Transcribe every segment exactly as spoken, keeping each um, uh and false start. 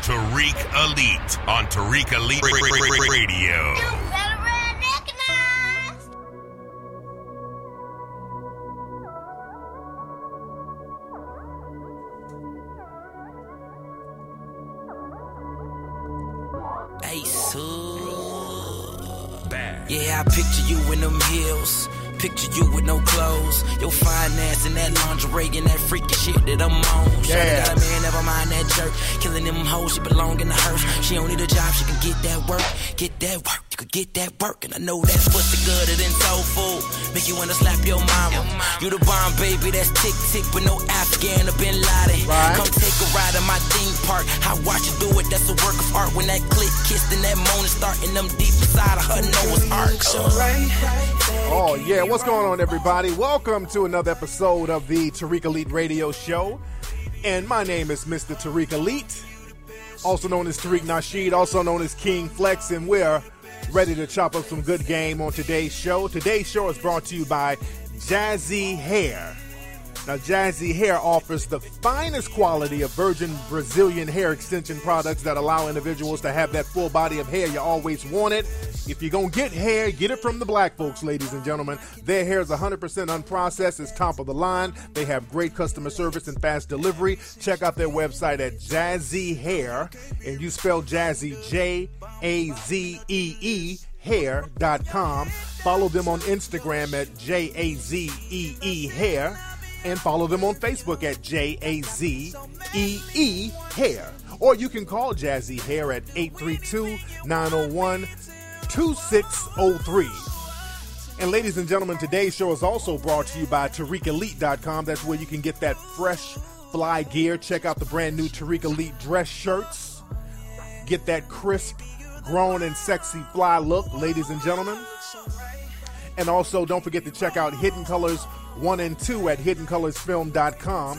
Tariq Elite on Tariq Elite Radio. You better recognize. Hey, so Bad. yeah, I picture you in them heels. Picture you with no clothes. Your fine ass in that lingerie and that freaky shit that I'm on. Yeah. Shawty got a man, never mind that jerk. Killing them hoes, she belong in the hearse. She don't need a job, she can get that work. Get that work, you can get that work. And I know that's pussy gooder than soul food. Make you wanna slap your mama. You the bomb, baby, that's tick tick with no Afghan or Bin Laden. Right. Come take a ride in my theme park. I watch you do it, that's a work of art. When that click kissed and that moan is starting them deep inside of her Noah's Ark. Oh, yeah. What's going on, everybody? Welcome to another episode of the Tariq Elite Radio Show. And my name is Mister Tariq Elite, also known as Tariq Nasheed, also known as King Flex, and we're ready to chop up some good game on today's show. Today's show is brought to you by Jazzy Hair. Now, Jazzy Hair offers the finest quality of virgin Brazilian hair extension products that allow individuals to have that full body of hair you always wanted. If you're going to get hair, get it from the black folks, ladies and gentlemen. Their hair is one hundred percent unprocessed. It's top of the line. They have great customer service and fast delivery. Check out their website at Jazzy Hair, and you spell Jazzy, J A Z E E, hair dot com. Follow them on Instagram at J A Z E E Hair. And follow them on Facebook at J A Z E E Hair. Or you can call Jazzy Hair at eight three two, nine oh one, two six oh three. And ladies and gentlemen, today's show is also brought to you by Tariq Elite dot com. That's where you can get that fresh fly gear. Check out the brand new Tariq Elite dress shirts. Get that crisp, grown and sexy fly look, ladies and gentlemen. And also, don't forget to check out Hidden Colors one and two at hidden colors film dot com.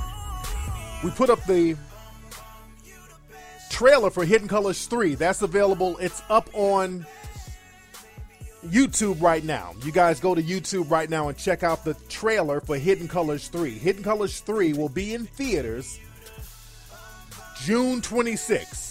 We put up the trailer for Hidden Colors three. That's available. It's up on YouTube right now. You guys go to YouTube right now and check out the trailer for Hidden Colors three. Hidden Colors three will be in theaters June twenty-sixth.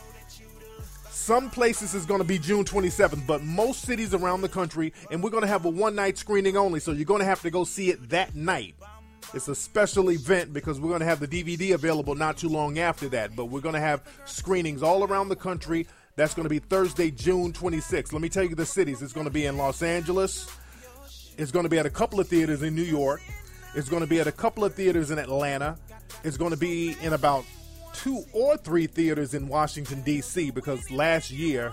Some places is going to be June twenty-seventh, but most cities around the country, and we're going to have a one-night screening only, so you're going to have to go see it that night. It's a special event because we're going to have the D V D available not too long after that, but we're going to have screenings all around the country. That's going to be Thursday, June twenty-sixth. Let me tell you the cities. It's going to be in Los Angeles. It's going to be at a couple of theaters in New York. It's going to be at a couple of theaters in Atlanta. It's going to be in about two or three theaters in Washington, D C, because last year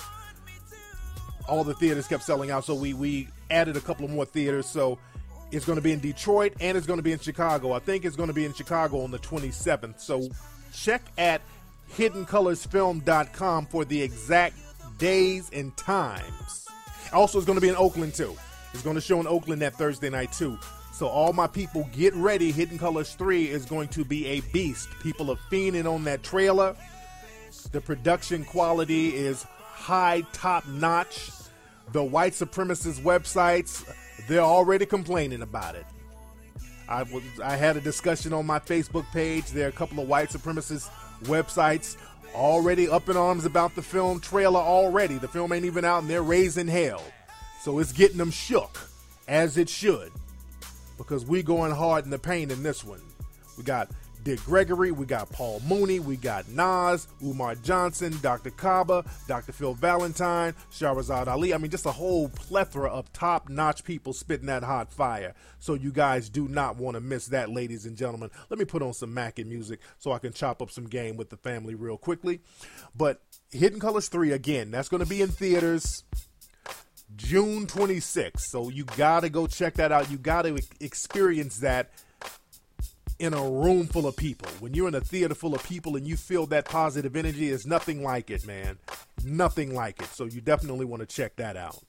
all the theaters kept selling out, so we, we added a couple of more theaters. So it's going to be in Detroit and it's going to be in Chicago. I think it's going to be in Chicago on the twenty-seventh. So check at hidden colors film dot com for the exact days and times. Also, it's going to be in Oakland, too. It's going to show in Oakland that Thursday night, too. So all my people, get ready. Hidden Colors three is going to be a beast. People are fiending on that trailer. The production quality is high, top-notch. The white supremacist websites, they're already complaining about it. I, was, I had a discussion on my Facebook page. There are a couple of white supremacist websites already up in arms about the film trailer already. The film ain't even out, and they're raising hell. So it's getting them shook, as it should. Because we going hard in the paint in this one. We got Dick Gregory, we got Paul Mooney, we got Nas, Umar Johnson, Doctor Kaba, Doctor Phil Valentine, Shahrazad Ali. I mean, just a whole plethora of top-notch people spitting that hot fire. So you guys do not want to miss that, ladies and gentlemen. Let me put on some Mackin music so I can chop up some game with the family real quickly. But Hidden Colors three, again, that's going to be in theaters June twenty-sixth. So you got to go check that out. You got to experience that in a room full of people. When you're in a theater full of people and you feel that positive energy, there's nothing like it, man. Nothing like it. So you definitely want to check that out.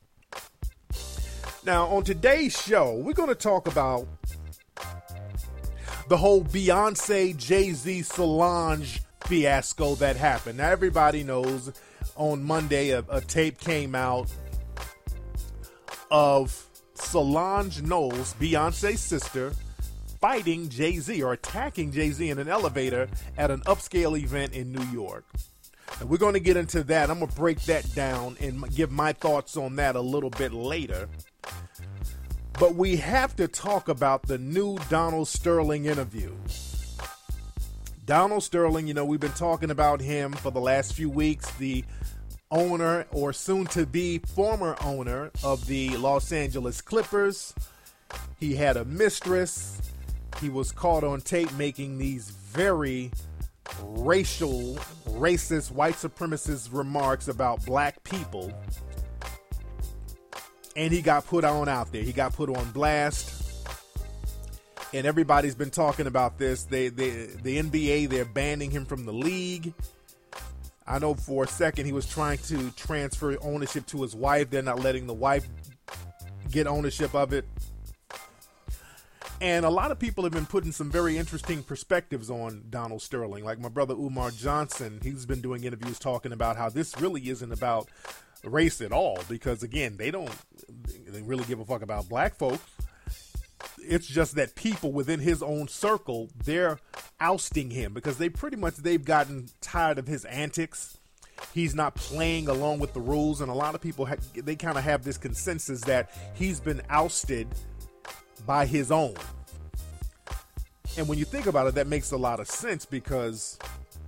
Now, on today's show, we're going to talk about the whole Beyonce, Jay-Z, Solange fiasco that happened. Now, everybody knows on Monday a, a tape came out of Solange Knowles, Beyonce's sister, fighting Jay-Z or attacking Jay-Z in an elevator at an upscale event in New York. And we're going to get into that. I'm going to break that down and give my thoughts on that a little bit later. But we have to talk about the new Donald Sterling interview. Donald Sterling, you know, we've been talking about him for the last few weeks, the owner or soon-to-be former owner of the Los Angeles Clippers. He had a mistress. He was caught on tape making these very racial, racist, white supremacist remarks about black people. And he got put on out there. He got put on blast. And everybody's been talking about this. They, they, the N B A, they're banning him from the league. I know for a second he was trying to transfer ownership to his wife. They're not letting the wife get ownership of it. And a lot of people have been putting some very interesting perspectives on Donald Sterling. Like my brother Umar Johnson, he's been doing interviews talking about how this really isn't about race at all. Because, again, they don't they really give a fuck about black folks. It's just that people within his own circle, they're ousting him because they pretty much, they've gotten tired of his antics. He's not playing along with the rules. And a lot of people, ha- they kind of have this consensus that he's been ousted by his own. And when you think about it, that makes a lot of sense because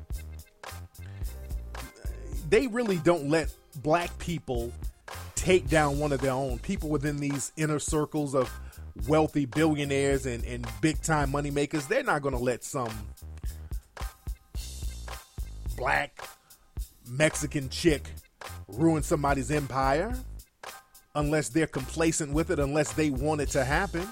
they really don't let black people take down one of their own. People within these inner circles of wealthy billionaires and, and big time money makers, they're not going to let some black Mexican chick ruin somebody's empire unless they're complacent with it, unless they want it to happen.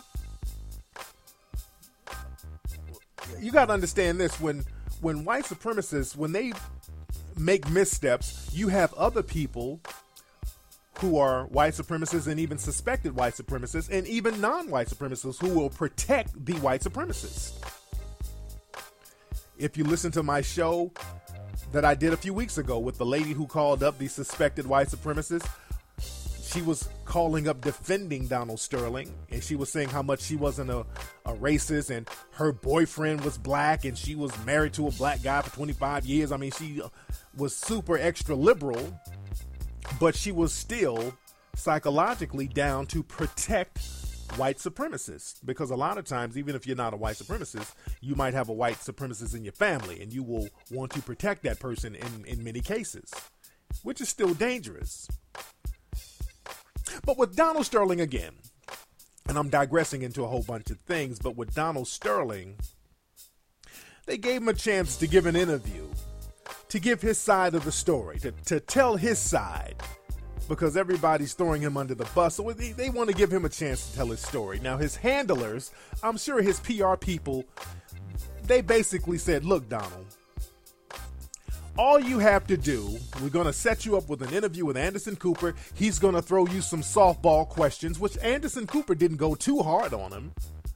You got to understand this. When when white supremacists, when they make missteps, you have other people who are white supremacists and even suspected white supremacists and even non-white supremacists who will protect the white supremacists. If you listen to my show that I did a few weeks ago with the lady who called up the suspected white supremacists, she was calling up defending Donald Sterling, and she was saying how much she wasn't a, a racist, and her boyfriend was black, and she was married to a black guy for twenty-five years. I mean, she was super extra liberal, but she was still psychologically down to protect white supremacists. Because a lot of times, even if you're not a white supremacist, you might have a white supremacist in your family, and you will want to protect that person in, in many cases, which is still dangerous. But with Donald Sterling again, and I'm digressing into a whole bunch of things, but with Donald Sterling, they gave him a chance to give an interview, to give his side of the story, to, to tell his side, because everybody's throwing him under the bus. So they, they want to give him a chance to tell his story. Now, his handlers, I'm sure his P R people, they basically said, look, Donald, all you have to do, we're going to set you up with an interview with Anderson Cooper. He's going to throw you some softball questions, which Anderson Cooper didn't go too hard on him.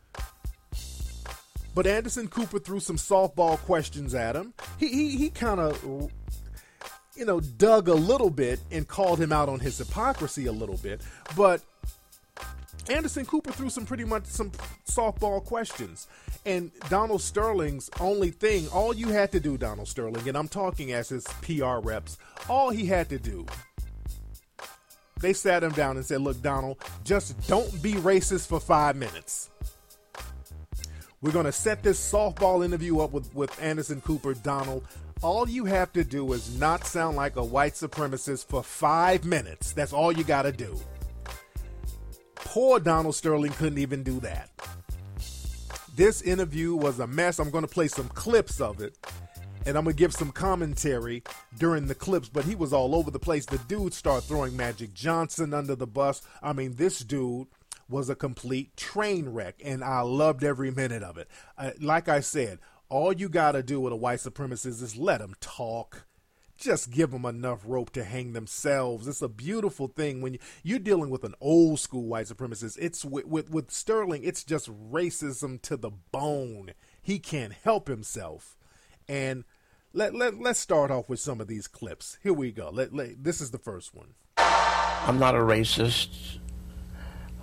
But Anderson Cooper threw some softball questions at him. He he, he kind of, you know, dug a little bit and called him out on his hypocrisy a little bit. But Anderson Cooper threw some pretty much some softball questions. And Donald Sterling's only thing, all you had to do, Donald Sterling, and I'm talking as his P R reps, all he had to do, they sat him down and said, look, Donald, just don't be racist for five minutes. We're going to set this softball interview up with, with Anderson Cooper. Donald, all you have to do is not sound like a white supremacist for five minutes. That's all you got to do. Poor Donald Sterling couldn't even do that. This interview was a mess. I'm going to play some clips of it, and I'm going to give some commentary during the clips, but he was all over the place. The dude started throwing Magic Johnson under the bus. I mean, this dude was a complete train wreck, and I loved every minute of it. Uh, like I said, all you got to do with a white supremacist is let them talk. Just give them enough rope to hang themselves. It's a beautiful thing when you, you're dealing with an old school white supremacist. It's with, with, with Sterling, it's just racism to the bone. He can't help himself. And let, let, let's start off with some of these clips. Here we go. Let, let, this is the first one. I'm not a racist.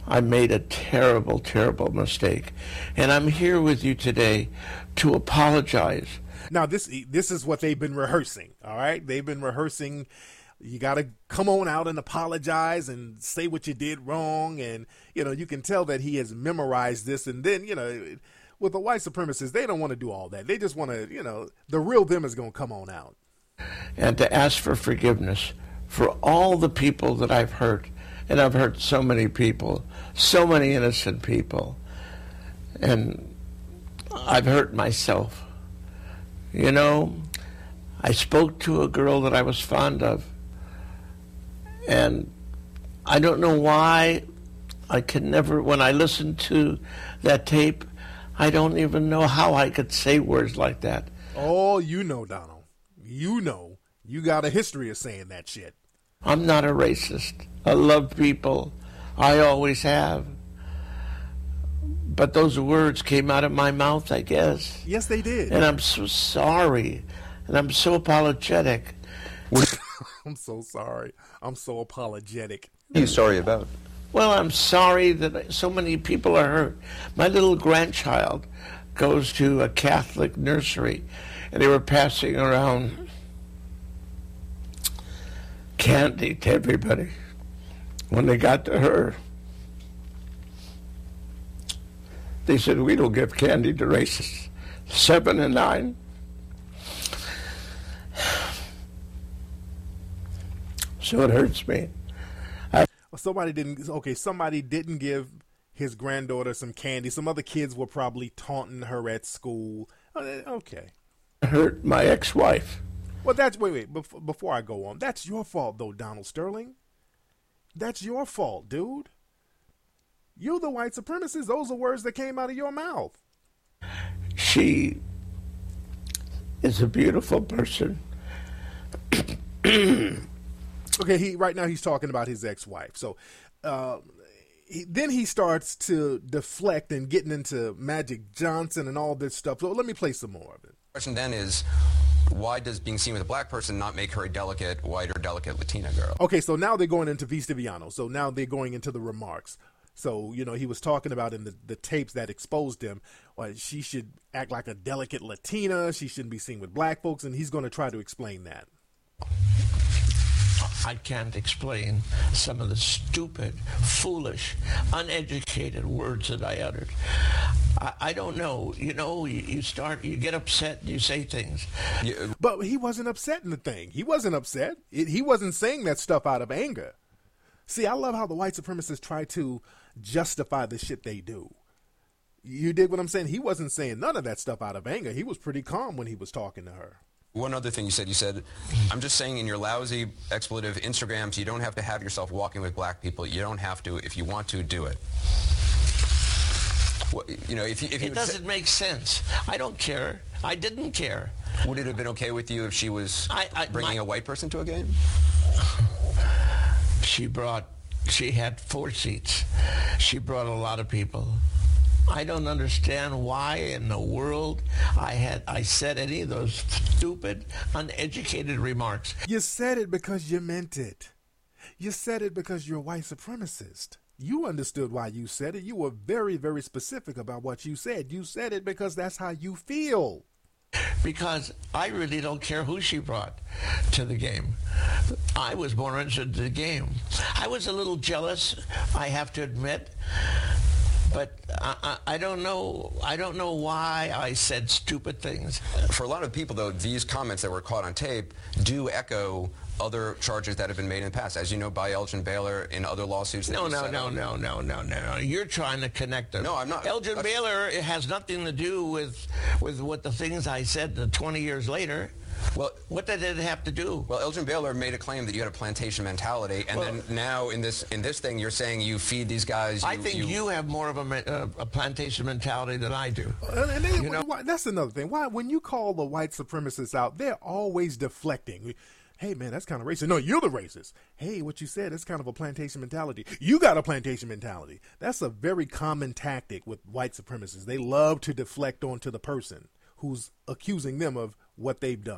I made a terrible, terrible mistake. And I'm here with you today to apologize. Now, this this is what they've been rehearsing, all right? They've been rehearsing. You got to come on out and apologize and say what you did wrong. And, you know, you can tell that he has memorized this. And then, you know, with the white supremacists, they don't want to do all that. They just want to, you know, the real them is going to come on out. And to ask for forgiveness for all the people that I've hurt. And I've hurt so many people, so many innocent people. And I've hurt myself. You know, I spoke to a girl that I was fond of. And I don't know why I could never, when I listened to that tape, I don't even know how I could say words like that. Oh, you know, Donald. You know. You got a history of saying that shit. I'm not a racist. I love people. I always have. But those words came out of my mouth, I guess. Yes, they did. And I'm so sorry. And I'm so apologetic. I'm so sorry. I'm so apologetic. What are you sorry about? Well, I'm sorry that so many people are hurt. My little grandchild goes to a Catholic nursery, and they were passing around candy to everybody. When they got to her, they said, "We don't give candy to racists." Seven and nine. So it hurts me. I somebody didn't. Okay, somebody didn't give his granddaughter some candy. Some other kids were probably taunting her at school. Okay. Hurt my ex-wife. Well, that's wait, wait. Before, before I go on, that's your fault, though, Donald Sterling. That's your fault, dude. You're the white supremacist. Those are words that came out of your mouth. She is a beautiful person. Okay, he right now he's talking about his ex-wife. So uh, he, then he starts to deflect and getting into Magic Johnson and all this stuff. So let me play some more of it. The question then is, why does being seen with a black person not make her a delicate, white, or delicate Latina girl? Okay, so now they're going into Vista Villano. So now they're going into the remarks. So, you know, he was talking about in the, the tapes that exposed him, well, she should act like a delicate Latina. She shouldn't be seen with black folks. And he's going to try to explain that. I can't explain some of the stupid, foolish, uneducated words that I uttered. I, I don't know. You know, you, you start, you get upset, and you say things. Yeah. But he wasn't upset in the thing. He wasn't upset. It, he wasn't saying that stuff out of anger. See, I love how the white supremacists try to justify the shit they do. You dig what I'm saying? He wasn't saying none of that stuff out of anger. He was pretty calm when he was talking to her. One other thing you said, you said, I'm just saying in your lousy expletive Instagrams, you don't have to have yourself walking with black people. You don't have to. If you want to, do it. Well, you know, if you, if you it doesn't make sense. I don't care. I didn't care. Would it have been okay with you if she was I, I, bringing my, a white person to a game? She brought, she had four seats. She brought a lot of people. I don't understand why in the world I had I said any of those stupid, uneducated remarks. You said it because you meant it. You said it because you're a white supremacist. You understood why you said it. You were very, very specific about what you said. You said it because that's how you feel. Because I really don't care who she brought to the game. I was more interested in the game. I was a little jealous, I have to admit. But I, I, I don't know. I don't know why I said stupid things. For a lot of people, though, these comments that were caught on tape do echo other charges that have been made in the past, as you know, by Elgin Baylor in other lawsuits. That no, you no, set no, up. no, no, no, no. You're trying to connect them. No, I'm not. Elgin That's... Baylor it has nothing to do with with what the things I said twenty years later. Well, what did it have to do? Well, Elgin Baylor made a claim that you had a plantation mentality, and well, then now in this in this thing, you're saying you feed these guys. You, I think you, you have more of a, uh, a plantation mentality than I do. And they, you know? Why, that's another thing. Why, when you call the white supremacists out, they're always deflecting. Hey, man, that's kind of racist. No, you're the racist. Hey, what you said is kind of a plantation mentality. You got a plantation mentality. That's a very common tactic with white supremacists. They love to deflect onto the person who's accusing them of what they've done.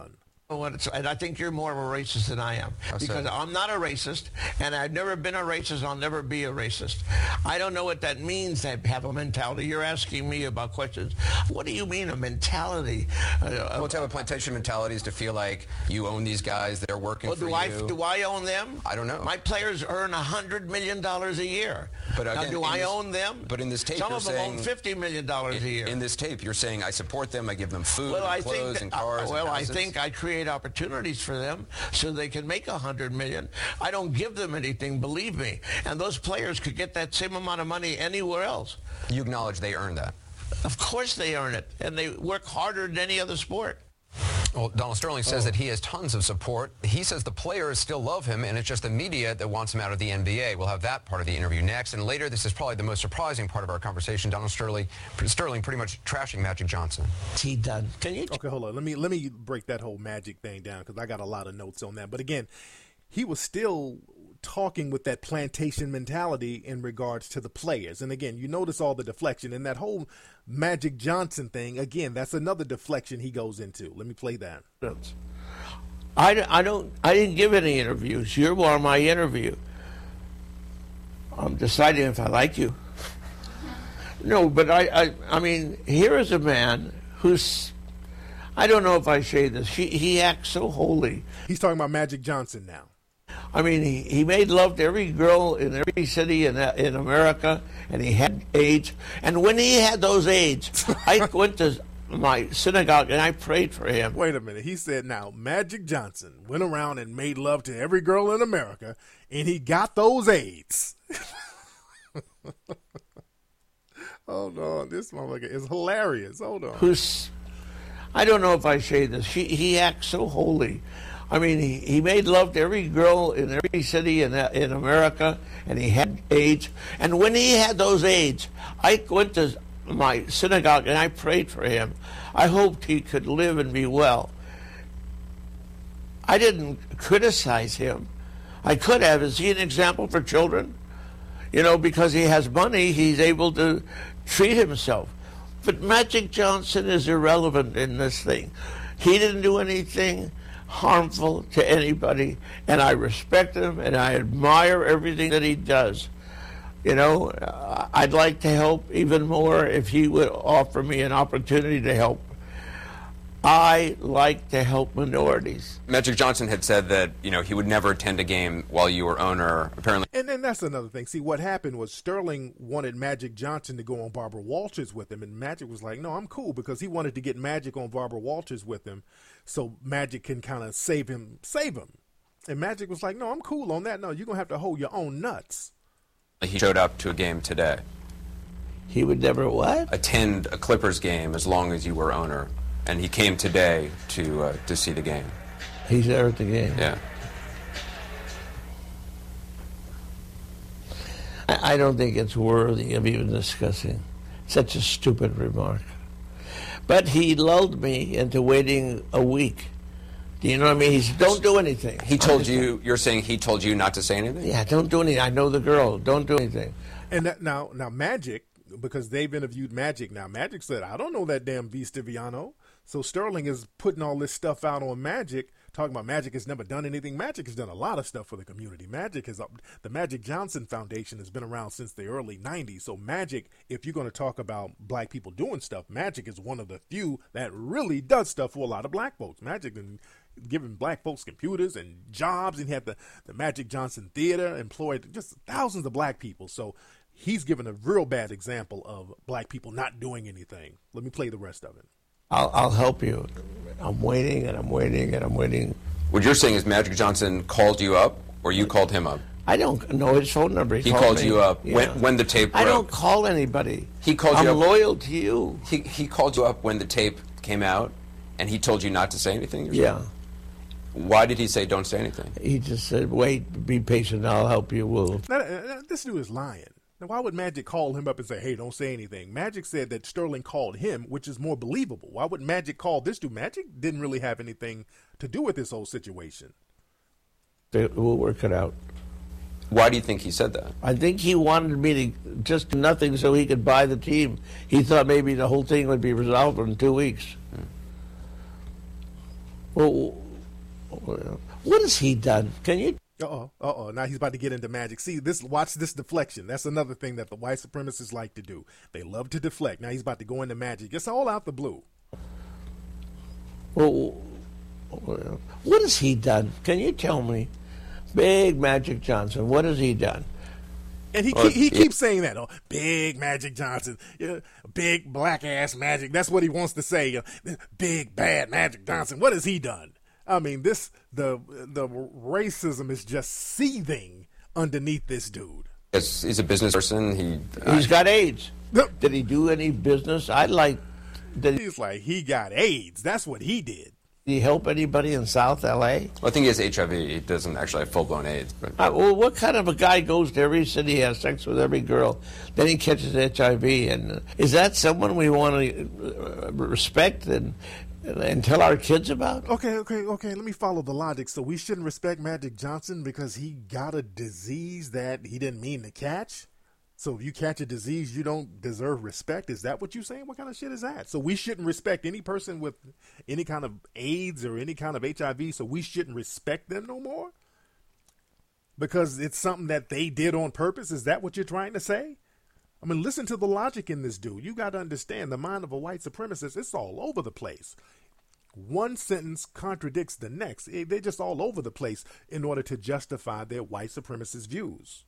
What it's, and I think you're more of a racist than I am, because I'm not a racist, and I've never been a racist. I'll never be a racist. I don't know what that means, to have a mentality. You're asking me about questions. What do you mean, a mentality? Uh, well, to have a plantation mentality is to feel like you own these guys, they're working well, for do you. I, do I own them? I don't know. My players earn one hundred million dollars a year. But again, now, do I this, own them? But in this tape, Some you're of them saying, own fifty million dollars in, a year. In this tape, you're saying, I support them, I give them food, well, and I clothes, think that, and cars, uh, Well, and I houses. think I create opportunities for them so they can make one hundred million dollars. I don't give them anything, believe me. And those players could get that same amount of money anywhere else. You acknowledge they earn that? Of course they earn it, and they work harder than any other sport. Well, Donald Sterling says oh. that he has tons of support. He says the players still love him, and it's just the media that wants him out of the N B A. We'll have that part of the interview next. And later, this is probably the most surprising part of our conversation. Donald Sterling, Sterling pretty much trashing Magic Johnson. He done. Can you? Okay, hold on. Let me let me break that whole Magic thing down, because I got a lot of notes on that. But again, he was still talking with that plantation mentality in regards to the players. And again, you notice all the deflection and that whole Magic Johnson thing. Again, that's another deflection he goes into. Let me play that. I, I don't I didn't give any interviews. You're on my interview. I'm deciding if I like you. No, but I, I I mean, here is a man who's, I don't know if I say this, he, he acts so holy. He's talking about Magic Johnson now. I mean, he, he made love to every girl in every city in in America, and he had AIDS. And when he had those AIDS, I went to my synagogue and I prayed for him. Wait a minute. He said, now, Magic Johnson went around and made love to every girl in America, and he got those AIDS. Hold on. This motherfucker is hilarious. Hold on. Who's, I don't know if I say this, he, he acts so holy. I mean, he, he made love to every girl in every city in in America, and he had AIDS. And when he had those AIDS, I went to my synagogue and I prayed for him. I hoped he could live and be well. I didn't criticize him. I could have. Is he an example for children? You know, because he has money, he's able to treat himself. But Magic Johnson is irrelevant in this thing. He didn't do anything harmful to anybody, and I respect him and I admire everything that he does. You know, uh, I'd like to help even more if he would offer me an opportunity to help. I like to help minorities. Magic Johnson had said that, you know, he would never attend a game while you were owner, apparently. And then that's another thing. See, what happened was Sterling wanted Magic Johnson to go on Barbara Walters with him, and Magic was like, no, I'm cool, because he wanted to get Magic on Barbara Walters with him so Magic can kind of save him, save him. And Magic was like, no, I'm cool on that. No, you're going to have to hold your own nuts. He showed up to a game today. He would never what? Attend a Clippers game as long as you were owner. And he came today to uh, to see the game. He's there at the game. Yeah. I, I don't think it's worthy of even discussing. Such a stupid remark. But he lulled me into waiting a week. Do you know what I mean? He said, don't do anything. He told you, you're saying he told you not to say anything? Yeah, don't do anything. I know the girl. Don't do anything. And that, now, now Magic, because they've interviewed Magic now, Magic said, I don't know that damn V. Stiviano. So Sterling is putting all this stuff out on Magic, talking about Magic has never done anything. Magic has done a lot of stuff for the community. Magic has, the Magic Johnson Foundation has been around since the early nineties. So Magic, if you're going to talk about black people doing stuff, Magic is one of the few that really does stuff for a lot of black folks. Magic and giving black folks computers and jobs, and he had the, the Magic Johnson Theater, employed just thousands of black people. So he's given a real bad example of black people not doing anything. Let me play the rest of it. I'll, I'll help you. I'm waiting and I'm waiting and I'm waiting. What you're saying is Magic Johnson called you up, or you called him up? I don't know his phone number. He, he called, called me. you up Yeah. when, when the tape broke. I don't call anybody. He called I'm you up. I'm loyal to you. He, he called you up when the tape came out, and he told you not to say anything? Or Yeah. something? Why did he say don't say anything? He just said, wait, be patient, I'll help you. We'll... Now, now, this dude is lying. Now, why would Magic call him up and say, hey, don't say anything? Magic said that Sterling called him, which is more believable. Why would Magic call this dude? Magic didn't really have anything to do with this whole situation. We'll work it out. Why do you think he said that? I think he wanted me to just do nothing so he could buy the team. He thought maybe the whole thing would be resolved in two weeks. Hmm. Well, What has he done? Can you? Uh-oh, uh-oh. Now he's about to get into Magic. See, this. Watch this deflection. That's another thing that the white supremacists like to do. They love to deflect. Now he's about to go into Magic. It's all out the blue. Well, what has he done? Can you tell me? Big Magic Johnson, what has he done? And he Or, he keeps saying that. Oh, Big Magic Johnson, yeah, big black ass Magic. That's what he wants to say. Uh, big bad Magic Johnson. What has he done? I mean, this the the racism is just seething underneath this dude. He's, he's a business person. He he's got AIDS. Did he do any business? I'd like. Did He's like he got AIDS. That's what he did. Did he help anybody in South L A? Well, I think he has H I V. He doesn't actually have full-blown AIDS. But. Uh, well, what kind of a guy goes to every city, has sex with every girl, then he catches H I V? And uh, is that someone we want to uh, respect and and tell our kids about? Okay, okay, okay. Let me follow the logic. So we shouldn't respect Magic Johnson because he got a disease that he didn't mean to catch? So if you catch a disease, you don't deserve respect? Is that what you're saying? What kind of shit is that? So we shouldn't respect any person with any kind of AIDS or any kind of H I V, so we shouldn't respect them no more? Because it's something that they did on purpose? Is that what you're trying to say? I mean, listen to the logic in this dude. You got to understand the mind of a white supremacist. It's all over the place. One sentence contradicts the next. They're just all over the place in order to justify their white supremacist views.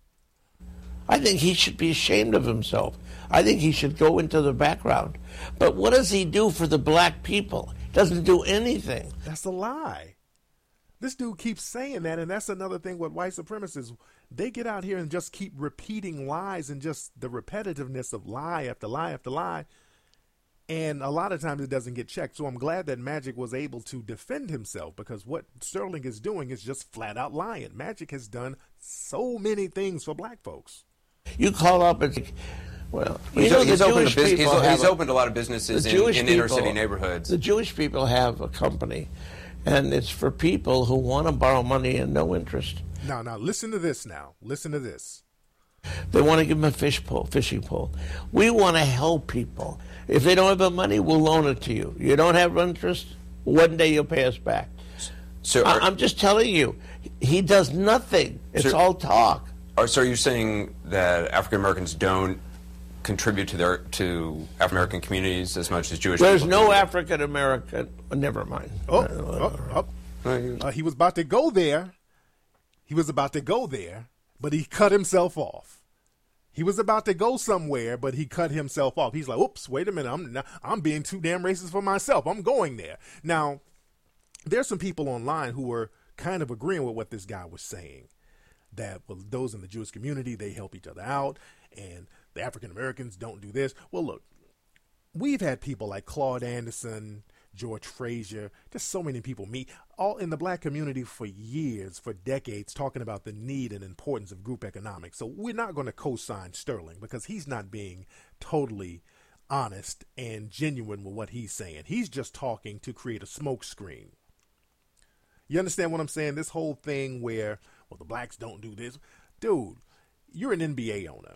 I think he should be ashamed of himself. I think he should go into the background. But what does he do for the black people? He doesn't do anything. That's a lie. This dude keeps saying that, and that's another thing with white supremacists. They get out here and just keep repeating lies and just the repetitiveness of lie after lie after lie. And a lot of times it doesn't get checked. So I'm glad that Magic was able to defend himself, because what Sterling is doing is just flat out lying. Magic has done so many things for black folks. You call up and, well, you he's, know, he's, the opened Jewish a bus- he's, people have he's a, opened a lot of businesses the in, Jewish in inner people- city neighborhoods. The Jewish people have a company, and it's for people who want to borrow money and no interest. Now, now, listen to this now. Listen to this. They want to give them a fish pole, fishing pole. We want to help people. If they don't have the money, we'll loan it to you. You don't have interest, one day you'll pay us back. So I, are, I'm just telling you, he does nothing. It's So- all talk. are, so are you saying that African Americans don't contribute to their to African American communities as much as Jewish There's people no do? African American. Never mind. Oh, oh, oh. No, you- Uh, he was about to go there. He was about to go there, but he cut himself off. He was about to go somewhere, but he cut himself off. He's like, "Oops, wait a minute! I'm I'm being too damn racist for myself. I'm going there." Now, there's some people online who were kind of agreeing with what this guy was saying. That, well, those in the Jewish community, they help each other out, and the African Americans don't do this. Well, look, we've had people like Claude Anderson, George Frazier, just so many people meet, all in the black community for years, for decades, talking about the need and importance of group economics. So we're not going to co-sign Sterling because he's not being totally honest and genuine with what he's saying. He's just talking to create a smokescreen. You understand what I'm saying? This whole thing where, well, the blacks don't do this. Dude, you're an N B A owner.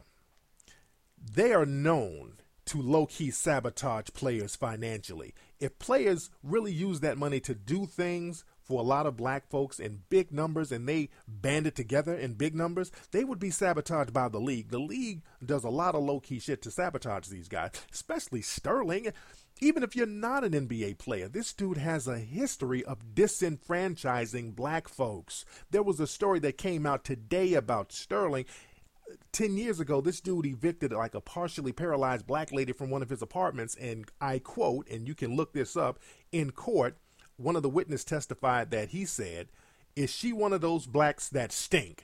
They are known to low-key sabotage players financially. If players really use that money to do things for a lot of black folks in big numbers and they band it together in big numbers, they would be sabotaged by the league. The league does a lot of low-key shit to sabotage these guys, especially Sterling. Even if you're not an N B A player, this dude has a history of disenfranchising black folks. There was a story that came out today about Sterling. Ten years ago, this dude evicted like a partially paralyzed black lady from one of his apartments, and I quote, and you can look this up, in court, one of the witnesses testified that he said, "Is she one of those blacks that stink?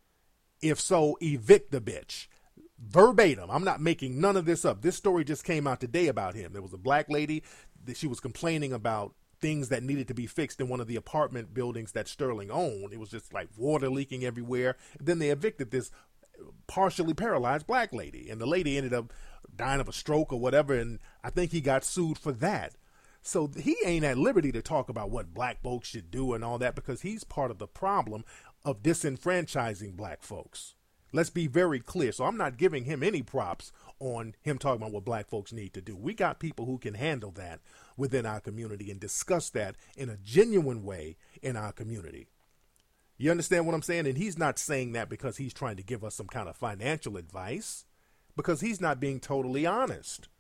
If so, evict the bitch." Verbatim. I'm not making none of this up. This story just came out today about him. There was a black lady that she was complaining about things that needed to be fixed in one of the apartment buildings that Sterling owned. It was just like water leaking everywhere. Then they evicted this partially paralyzed black lady, and the lady ended up dying of a stroke or whatever, and I think he got sued for that. So he ain't at liberty to talk about what black folks should do and all that, because he's part of the problem of disenfranchising black folks. Let's be very clear. So I'm not giving him any props on him talking about what black folks need to do. We got people who can handle that within our community and discuss that in a genuine way in our community. You understand what I'm saying? And he's not saying that because he's trying to give us some kind of financial advice, because he's not being totally honest.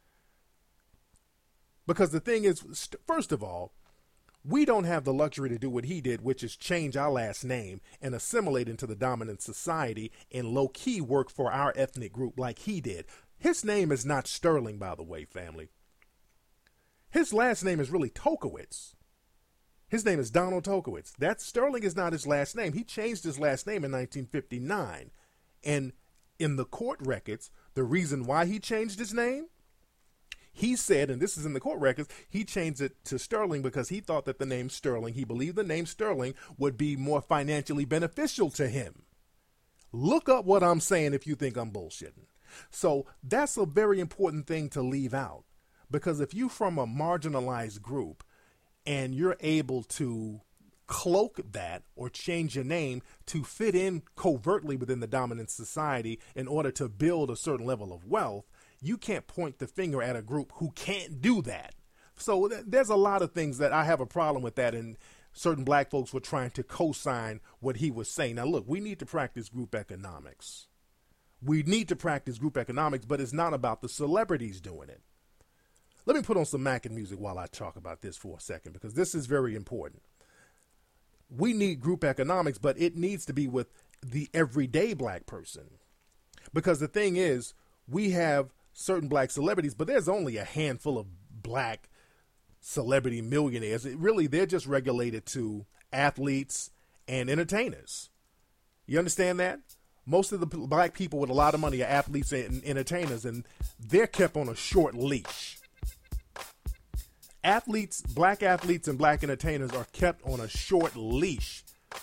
Because the thing is, first of all, we don't have the luxury to do what he did, which is change our last name and assimilate into the dominant society and low-key work for our ethnic group like he did. His name is not Sterling, by the way, family. His last name is really Tokowitz. His name is Donald Tokowitz. That Sterling is not his last name. He changed his last name in nineteen fifty-nine. And in the court records, the reason why he changed his name, he said, and this is in the court records, he changed it to Sterling because he thought that the name Sterling, he believed the name Sterling would be more financially beneficial to him. Look up what I'm saying if you think I'm bullshitting. So that's a very important thing to leave out, because if you're from a marginalized group and you're able to cloak that or change your name to fit in covertly within the dominant society in order to build a certain level of wealth, you can't point the finger at a group who can't do that. So th- there's a lot of things that I have a problem with that, and certain black folks were trying to co-sign what he was saying. Now, look, we need to practice group economics. We need to practice group economics, but it's not about the celebrities doing it. Let me put on some Mackin music while I talk about this for a second, because this is very important. We need group economics, but it needs to be with the everyday black person. Because the thing is, we have certain black celebrities, but there's only a handful of black celebrity millionaires. It really, they're just regulated to athletes and entertainers. You understand that? Most of the black people with a lot of money are athletes and entertainers, and they're kept on a short leash. Athletes, black athletes and black entertainers are kept on a short leash.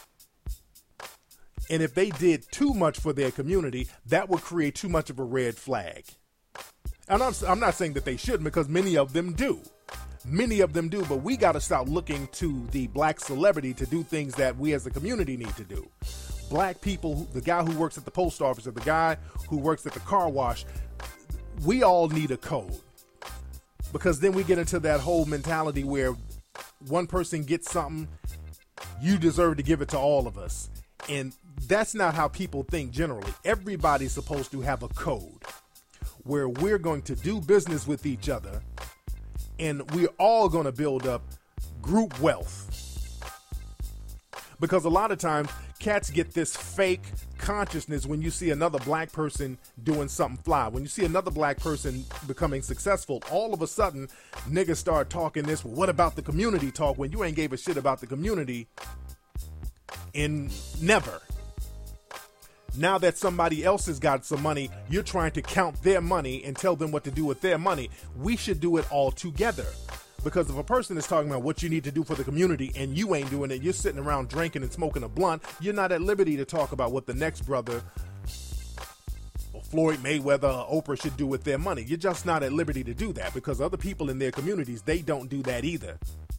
And if they did too much for their community, that would create too much of a red flag. And I'm, I'm not saying that they shouldn't, because many of them do. Many of them do, but we got to stop looking to the black celebrity to do things that we as a community need to do. Black people, the guy who works at the post office or the guy who works at the car wash, we all need a code. Because then we get into that whole mentality where one person gets something, you deserve to give it to all of us. And that's not how people think generally. Everybody's supposed to have a code where we're going to do business with each other, and we're all going to build up group wealth. Because a lot of times, cats get this fake consciousness when you see another black person doing something fly. When you see another black person becoming successful, all of a sudden, niggas start talking this, well, what about the community talk, when you ain't gave a shit about the community in never. Now that somebody else has got some money, you're trying to count their money and tell them what to do with their money. We should do it all together. Because if a person is talking about what you need to do for the community and you ain't doing it, you're sitting around drinking and smoking a blunt, you're not at liberty to talk about what the next brother, or Floyd Mayweather or Oprah should do with their money. You're just not at liberty to do that, because other people in their communities, they don't do that either.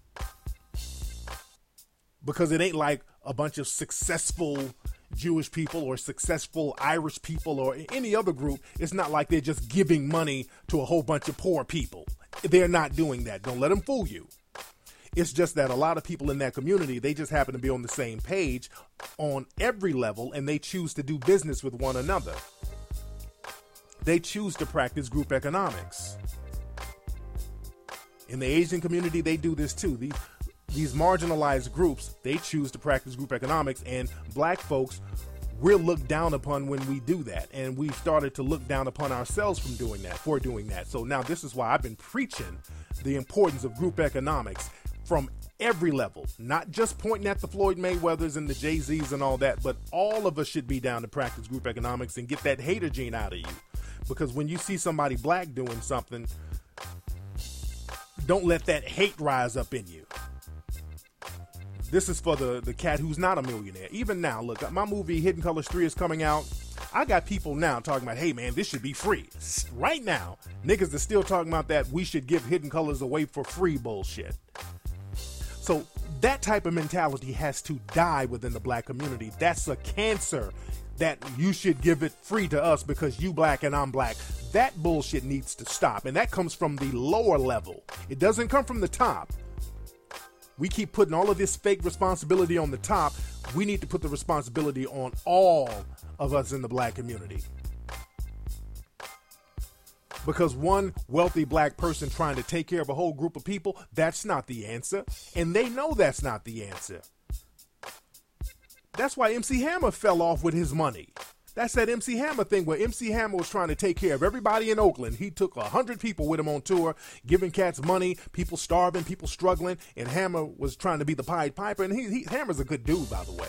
Because it ain't like a bunch of successful Jewish people or successful Irish people or any other group. It's not like they're just giving money to a whole bunch of poor people. They're not doing that. Don't let them fool you. It's just that a lot of people in that community, they just happen to be on the same page on every level, and they choose to do business with one another. They choose to practice group economics. In the Asian community, they do this too. These, these marginalized groups, they choose to practice group economics, and black folks, we're looked down upon when we do that. And we've started to look down upon ourselves from doing that, for doing that. So now this is why I've been preaching the importance of group economics from every level, not just pointing at the Floyd Mayweathers and the Jay-Z's and all that, but all of us should be down to practice group economics and get that hater gene out of you. Because when you see somebody black doing something, don't let that hate rise up in you. This is for the, the cat who's not a millionaire. Even now, look, my movie Hidden Colors three is coming out. I got people now talking about, hey man, this should be free. Right now, niggas are still talking about that we should give Hidden Colors away for free bullshit. So That type of mentality has to die within the black community. That's a cancer that you should give it free to us because you black and I'm black. That bullshit needs to stop. And that comes from the lower level. It doesn't come from the top. We keep putting all of this fake responsibility on the top. We need to put the responsibility on all of us in the black community. Because one wealthy black person trying to take care of a whole group of people, that's not the answer. And they know that's not the answer. That's why M C Hammer fell off with his money. That's that M C Hammer thing where M C Hammer was trying to take care of everybody in Oakland. He took one hundred people with him on tour, giving cats money, people starving, people struggling, and Hammer was trying to be the Pied Piper. And he, he Hammer's a good dude, by the way.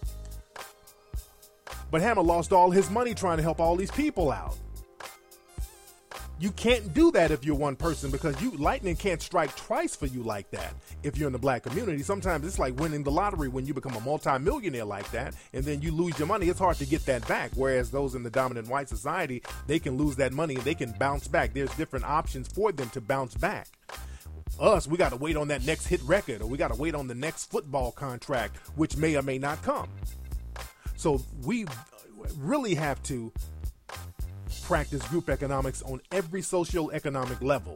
But Hammer lost all his money trying to help all these people out. You can't do that if you're one person because you lightning can't strike twice for you like that if you're in the black community. Sometimes it's like winning the lottery when you become a multimillionaire like that and then you lose your money. It's hard to get that back, whereas those in the dominant white society, they can lose that money and they can bounce back. There's different options for them to bounce back. Us, we got to wait on that next hit record or we got to wait on the next football contract, which may or may not come. So we really have to practice group economics on every socio-economic level.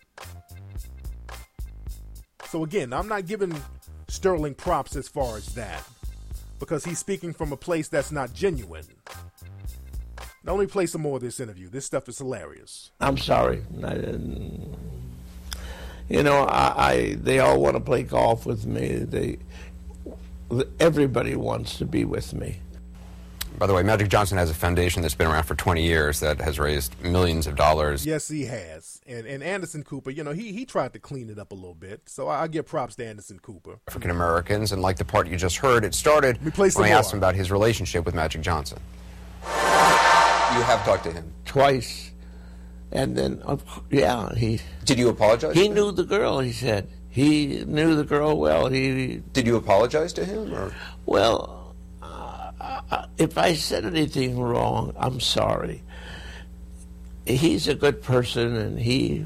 So again, I'm not giving Sterling props as far as that because he's speaking from a place that's not genuine. Now, let me play some more of this interview. This stuff is hilarious. I'm sorry. I didn't, you know, I, I they all want to play golf with me. They everybody wants to be with me. By the way, Magic Johnson has a foundation that's been around for twenty years that has raised millions of dollars. Yes, he has. And and Anderson Cooper, you know, he he tried to clean it up a little bit. So I, I give props to Anderson Cooper. African Americans, and like the part you just heard, it started when I asked him about his relationship with Magic Johnson. You have talked to him? Twice. And then, uh, yeah, he... Did you apologize? He knew the girl, he said. He knew the girl well. He Did you apologize to him? Or? Well... Uh, if I said anything wrong, I'm sorry. He's a good person, and he...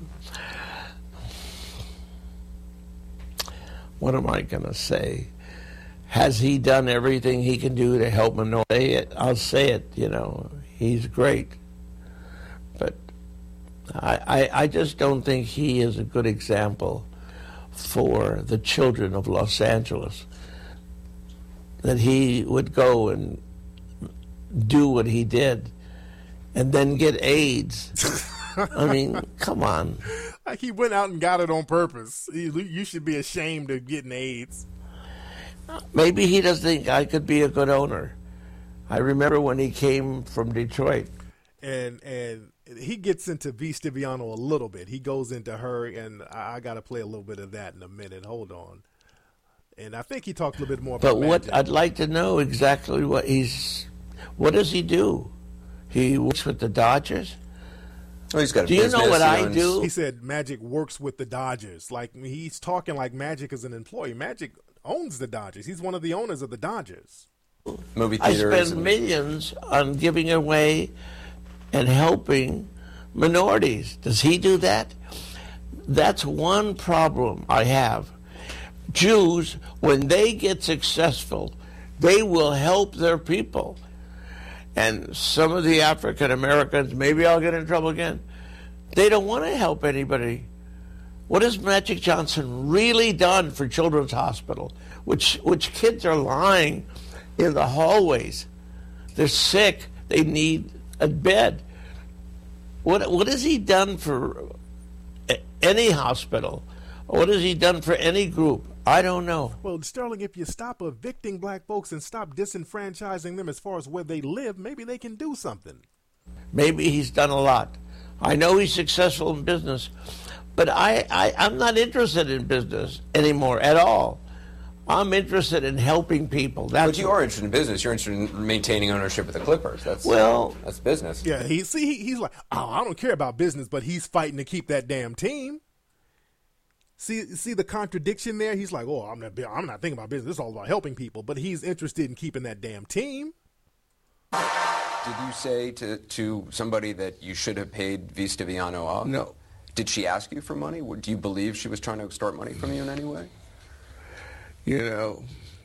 What am I going to say? Has he done everything he can do to help Minorities? Say it. I'll say it, you know. He's great. But I, I, I just don't think he is a good example for the children of Los Angeles. That he would go and do what he did and then get AIDS. I mean, come on. Like he went out and got it on purpose. You should be ashamed of getting AIDS. Maybe he doesn't think I could be a good owner. I remember when he came from Detroit. And and he gets into V. Stiviano a little bit. He goes into her, and I, I got to play a little bit of that in a minute. Hold on. And I think he talked a little bit more about But what Magic. I'd like to know exactly what he's, what does he do? He works with the Dodgers? Oh, he's got a do you business, know what he I owns- do? He said Magic works with the Dodgers. Like, he's talking like Magic is an employee. Magic owns the Dodgers. He's one of the owners of the Dodgers. Movie I theaters. spend and- millions on giving away and helping minorities. Does he do that? That's one problem I have. Jews, when they get successful, they will help their people. And some of the African Americans, maybe I'll get in trouble again, they don't want to help anybody. What has Magic Johnson really done for Children's Hospital? Which, which kids are lying in the hallways. They're sick. They need a bed. What, what has he done for any hospital? What has he done for any group? I don't know. Well, Sterling, if you stop evicting black folks and stop disenfranchising them as far as where they live, maybe they can do something. Maybe he's done a lot. I know he's successful in business, but I, I, I'm not interested in business anymore at all. I'm interested in helping people. That's But you are interested in business. You're interested in maintaining ownership of the Clippers. That's Well- that's business. Yeah, he see he, he's like, oh, I don't care about business, but he's fighting to keep that damn team. See, see the contradiction there. He's like, oh, I'm not, I'm not thinking about business. It's all about helping people, but he's interested in keeping that damn team. Did you say to, to somebody that you should have paid V. Stiviano off? No. Did she ask you for money? Do you believe she was trying to extort money from you in any way? you know,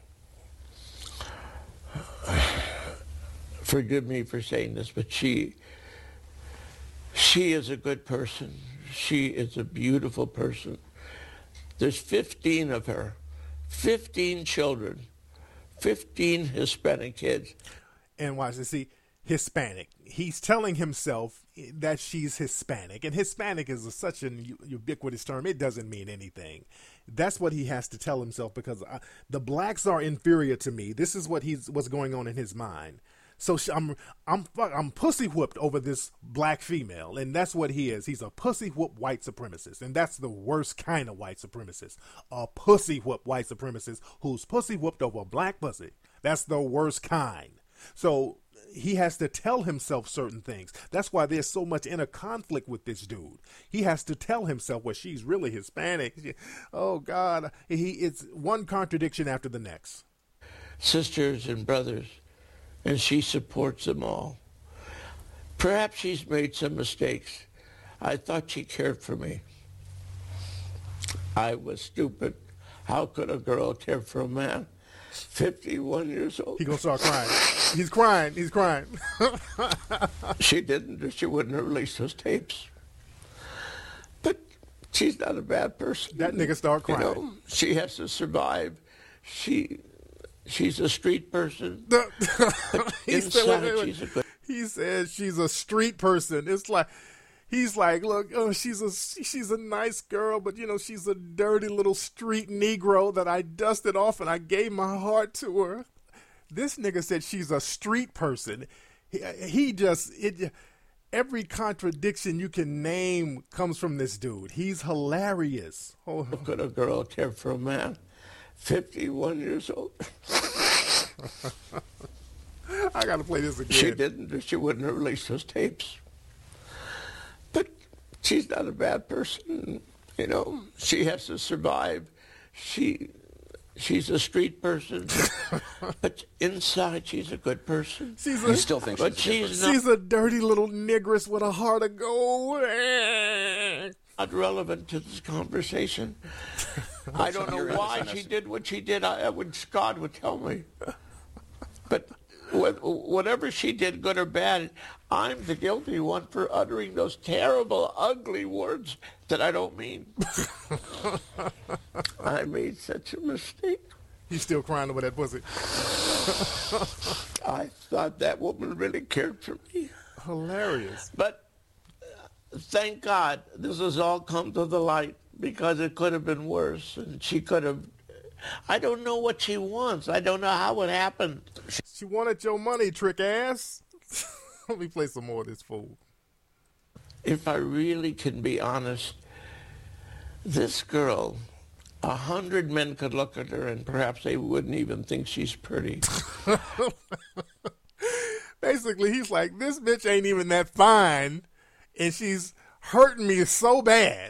forgive me for saying this, but she, she is a good person. She is a beautiful person. There's fifteen of her, fifteen children, fifteen Hispanic kids. And watch this. See, Hispanic. He's telling himself that she's Hispanic. And Hispanic is a, such an ubiquitous term. It doesn't mean anything. That's what he has to tell himself, because I, the blacks are inferior to me. This is what he's what's going on in his mind. So she, I'm I'm I'm pussy whooped over this black female, and that's what he is. He's a pussy whoop white supremacist, and that's the worst kind of white supremacist. A pussy whoop white supremacist who's pussy whooped over a black pussy. That's the worst kind. So he has to tell himself certain things. That's why there's so much inner conflict with this dude. He has to tell himself, well, she's really Hispanic. Oh God, he it's one contradiction after the next. Sisters and brothers. And she supports them all. Perhaps she's made some mistakes. I thought she cared for me. I was stupid. How could a girl care for a man? fifty-one years old. He gonna start crying. He's crying. He's crying. She didn't, or she wouldn't have released those tapes. But she's not a bad person. That nigga start crying. You know, she has to survive. She... She's a street person. he, said, wait, wait, wait. She's a good- he says she's a street person. It's like he's like, look, oh, she's a she's a nice girl, but you know she's a dirty little street Negro that I dusted off and I gave my heart to her. This nigga said she's a street person. He, he just it. Every contradiction you can name comes from this dude. He's hilarious. Oh. How could a girl care for a man? fifty-one years old. I gotta play this again. She didn't, or she wouldn't have released those tapes. But she's not a bad person. You know, she has to survive. She, she's a street person, but inside she's a good person. She's a, you still think but she's, she's not, she's a dirty little negress with a heart of gold. Not relevant to this conversation. I don't know why she did what she did. I, I would, God would tell me. But whatever she did, good or bad, I'm the guilty one for uttering those terrible, ugly words that I don't mean. I made such a mistake. He's still crying over that pussy. I thought that woman really cared for me. Hilarious. But thank God this has all come to the light, because it could have been worse, and she could have... I don't know what she wants. I don't know how it happened. She wanted your money, trick ass. Let me play some more of this fool. If I really can be honest, this girl, a hundred men could look at her and perhaps they wouldn't even think she's pretty. Basically, he's like, this bitch ain't even that fine, and she's hurting me so bad.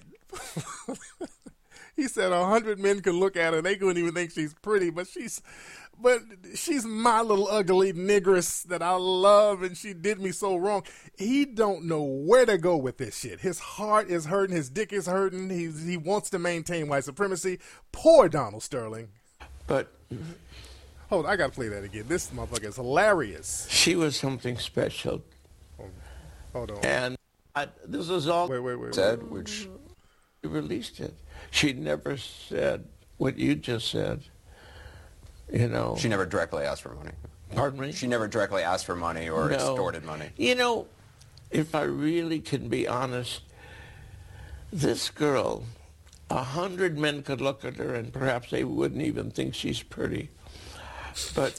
He said a hundred men could look at her and they couldn't even think she's pretty, but she's, but she's my little ugly negress that I love, and she did me so wrong. He don't know where to go with this shit. His heart is hurting, his dick is hurting. He he wants to maintain white supremacy. Poor Donald Sterling. But hold on, I gotta play that again. This motherfucker is hilarious. She was something special. Hold, hold on. And I, this is all wait, wait, wait, said, wait. which she released it. She never said what you just said. You know. she never directly asked for money. Pardon me? She never directly asked for money or No. extorted money. You know, if I really can be honest, this girl, a hundred men could look at her and perhaps they wouldn't even think she's pretty. But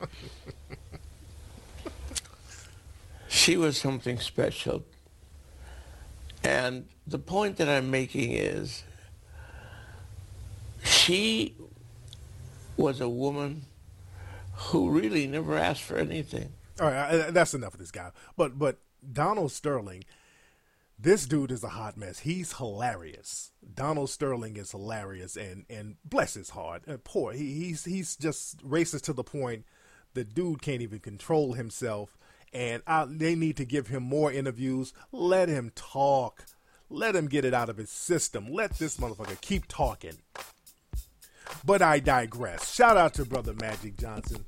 she was something special. And the point that I'm making is, she was a woman who really never asked for anything. All right, that's enough of this guy. But but Donald Sterling, this dude is a hot mess. He's hilarious. Donald Sterling is hilarious, and and bless his heart, uh, poor. He he's he's just racist to the point the dude can't even control himself. And I, they need to give him more interviews. Let him talk. Let him get it out of his system. Let this motherfucker keep talking. But I digress. Shout out to Brother Magic Johnson.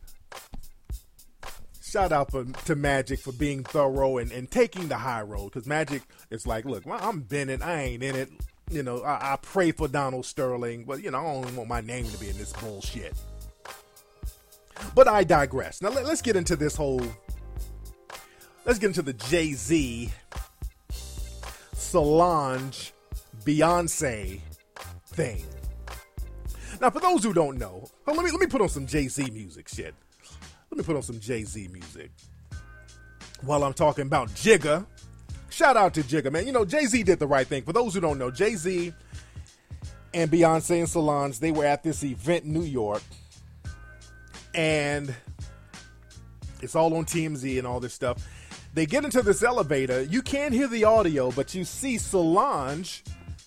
Shout out for, to Magic for being thorough and, and taking the high road. Because Magic is like, look, well, I'm Bennett. I ain't in it. You know, I, I pray for Donald Sterling. But, you know, I don't want my name to be in this bullshit. But I digress. Now, let, let's get into this whole... Let's get into the Jay-Z, Solange, Beyonce thing. Now, for those who don't know, oh, let me let me put on some Jay-Z music shit. Let me put on some Jay-Z music while I'm talking about Jigga. Shout out to Jigga, man. You know, Jay-Z did the right thing. For those who don't know, Jay-Z and Beyonce and Solange, they were at this event in New York, and it's all on T M Z and all this stuff. They get into this elevator. You can't hear the audio, but you see Solange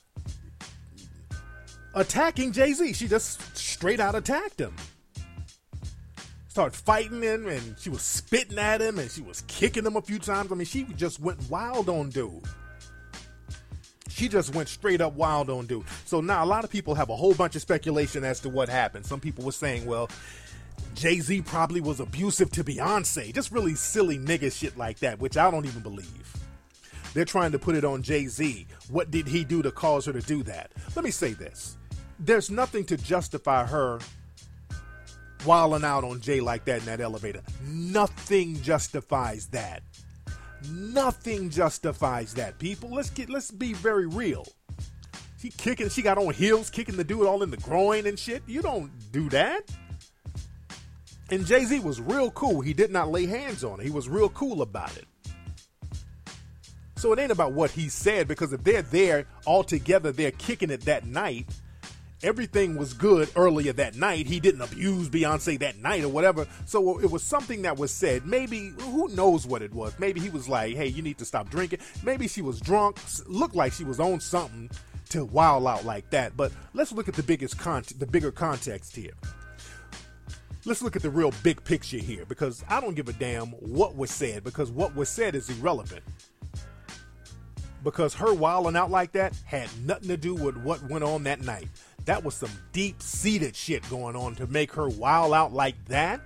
attacking Jay-Z. She just straight out attacked him. Started fighting him, and she was spitting at him, and she was kicking him a few times. I mean, she just went wild on dude. She just went straight up wild on dude. So now a lot of people have a whole bunch of speculation as to what happened. Some people were saying, well, Jay-Z probably was abusive to Beyonce. Just really silly nigga shit like that, which I don't even believe. They're trying to put it on Jay-Z. What did he do to cause her to do that? Let me say this. There's nothing to justify her wilding out on Jay like that in that elevator. Nothing justifies that. Nothing justifies that, people. Let's get let's be very real. She kicking, she got on heels, kicking the dude all in the groin and shit. You don't do that. And Jay-Z was real cool. He did not lay hands on her. He was real cool about it. So it ain't about what he said, because if they're there all together, they're kicking it that night. Everything was good earlier that night. He didn't abuse Beyonce that night or whatever. So it was something that was said. Maybe, who knows what it was? Maybe he was like, hey, you need to stop drinking. Maybe she was drunk. Looked like she was on something to wild out like that. But let's look at the biggest con- the bigger context here. Let's look at the real big picture here, because I don't give a damn what was said, because what was said is irrelevant. Because her wilding out like that had nothing to do with what went on that night. That was some deep-seated shit going on to make her wild out like that.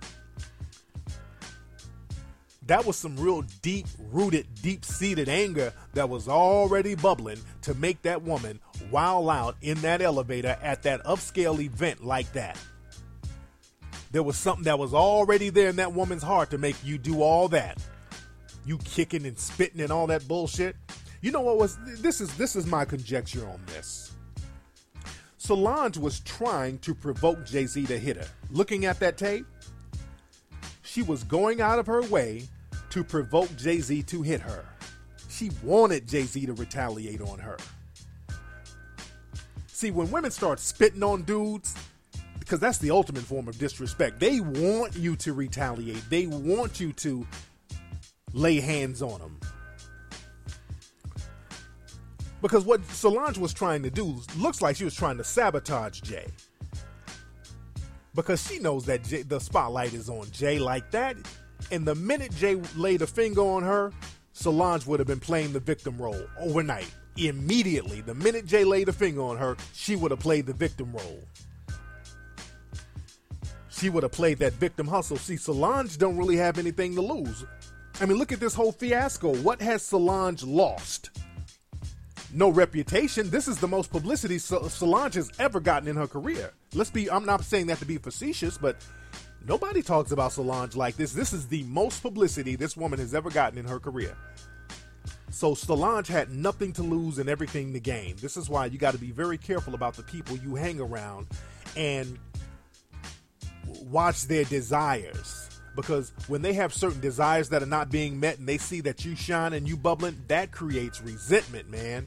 That was some real deep-rooted, deep-seated anger that was already bubbling to make that woman wild out in that elevator at that upscale event like that. There was something that was already there in that woman's heart to make you do all that. You kicking and spitting and all that bullshit. You know what was, this is this is my conjecture on this. Solange was trying to provoke Jay-Z to hit her. Looking at that tape, she was going out of her way to provoke Jay-Z to hit her. She wanted Jay-Z to retaliate on her. See, when women start spitting on dudes, because that's the ultimate form of disrespect, they want you to retaliate. They want you to lay hands on them. Because what Solange was trying to do looks like she was trying to sabotage Jay. Because she knows that Jay, the spotlight is on Jay like that. And the minute Jay laid a finger on her, Solange would have been playing the victim role overnight. Immediately, the minute Jay laid a finger on her, she would have played the victim role. She would have played that victim hustle. See, Solange don't really have anything to lose. I mean, look at this whole fiasco. What has Solange lost? No reputation. This is the most publicity Solange has ever gotten in her career. Let's be, I'm not saying that to be facetious, but nobody talks about Solange like this. This is the most publicity this woman has ever gotten in her career. So Solange had nothing to lose and everything to gain. This is why you got to be very careful about the people you hang around and watch their desires. Because when they have certain desires that are not being met and they see that you shine and you bubbling, that creates resentment, man.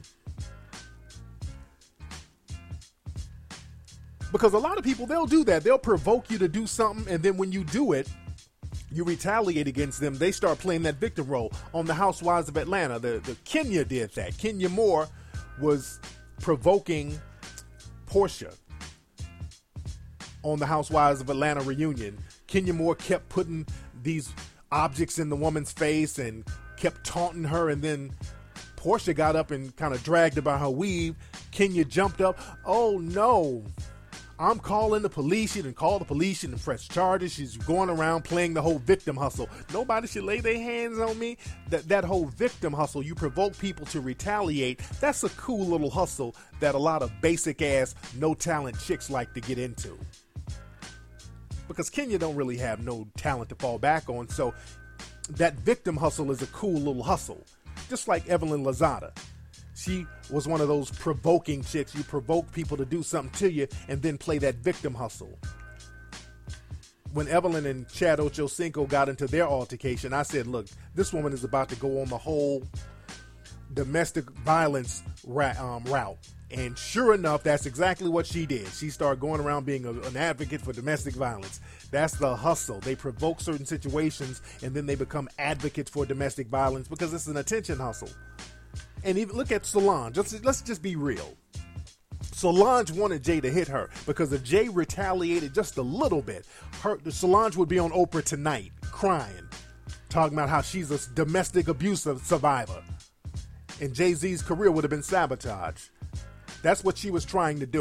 Because a lot of people, they'll do that. They'll provoke you to do something, and then when you do it, you retaliate against them. They start playing that victim role. On the Housewives of Atlanta, the, the Kenya did that. Kenya Moore was provoking Portia on the Housewives of Atlanta reunion. Kenya Moore kept putting these objects in the woman's face and kept taunting her, and then Portia got up and kind of dragged her by her weave. Kenya jumped up. Oh no. I'm calling the police. She didn't call the police. She didn't press charges. She's going around playing the whole victim hustle. Nobody should lay their hands on me. That that whole victim hustle, you provoke people to retaliate. That's a cool little hustle that a lot of basic ass, no talent chicks like to get into. Because Kenya don't really have no talent to fall back on. So that victim hustle is a cool little hustle. Just like Evelyn Lozada. She was one of those provoking chicks. You provoke people to do something to you and then play that victim hustle. When Evelyn and Chad Ochocinco got into their altercation, I said, look, this woman is about to go on the whole domestic violence ra- um, route. And sure enough, that's exactly what she did. She started going around being a, an advocate for domestic violence. That's the hustle. They provoke certain situations and then they become advocates for domestic violence because it's an attention hustle. And even look at Solange. Let's, let's just be real. Solange wanted Jay to hit her because if Jay retaliated just a little bit, her, Solange would be on Oprah Tonight crying, talking about how she's a domestic abuse survivor. And Jay-Z's career would have been sabotaged. That's what she was trying to do.